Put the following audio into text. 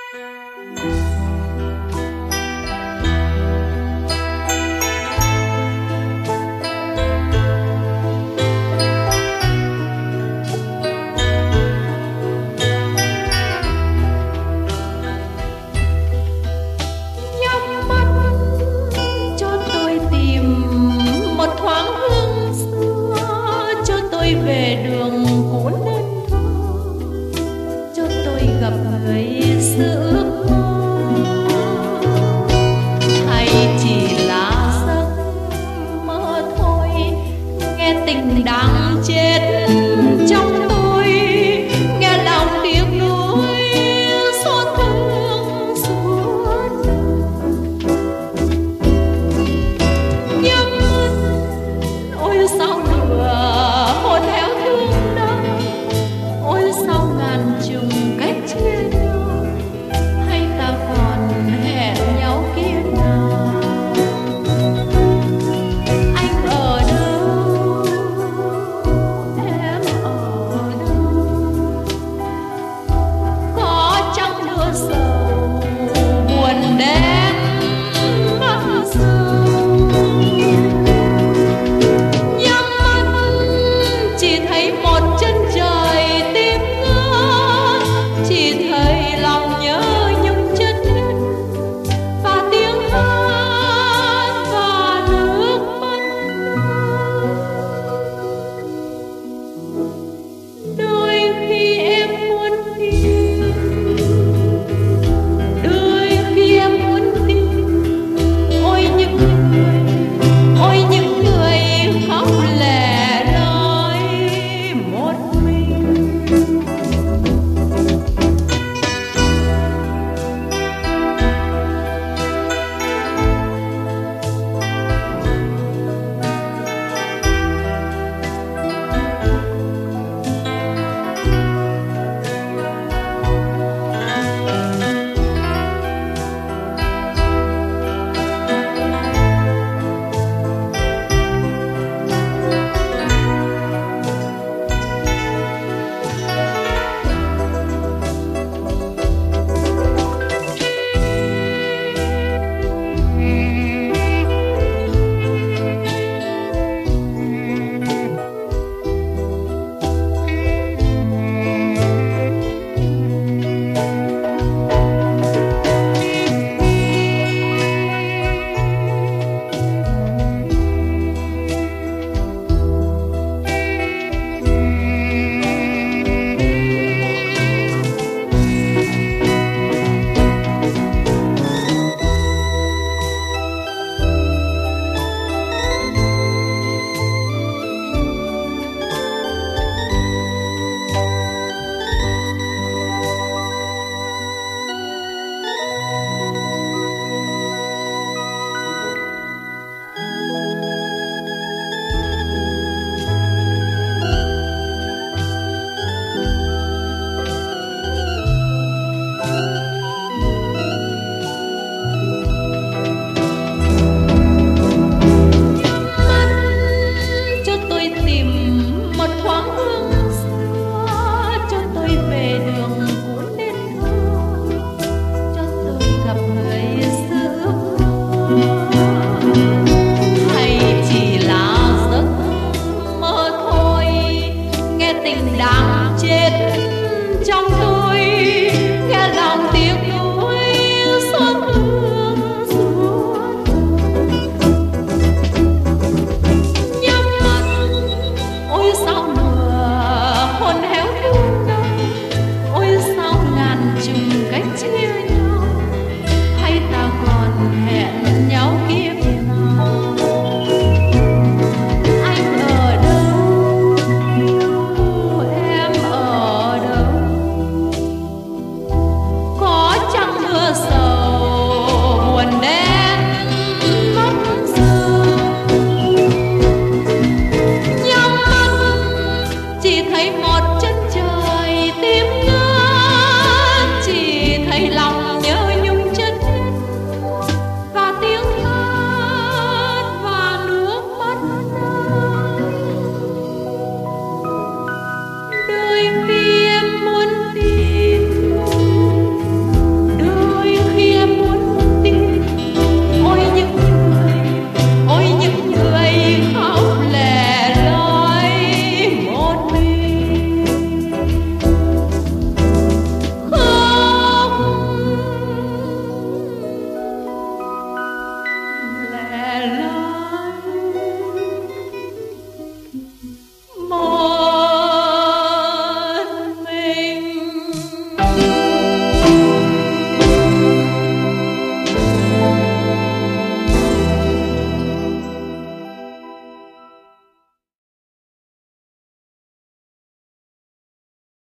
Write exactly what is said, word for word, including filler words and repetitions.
về đường cũ nên cho tôi gặp người xưa ước mơ, hay chỉ là giấc mơ thôi. Nghe tình đang chết trong tôi, nghe lòng tiếc nuối xót thương suốt nhắm mắt. Ôi sao lửa hồn héo thương đau, ôi sao ngàn trùng cách chia nhau, hay ta còn hẹn nhau kia nào. Anh ở đâu, em ở đâu, có chăng mưa sầu buồn đen vắng sâu. Nhắm mắt chỉ thấy một chân trời tim ngỡ, chỉ thấy lòng nhớ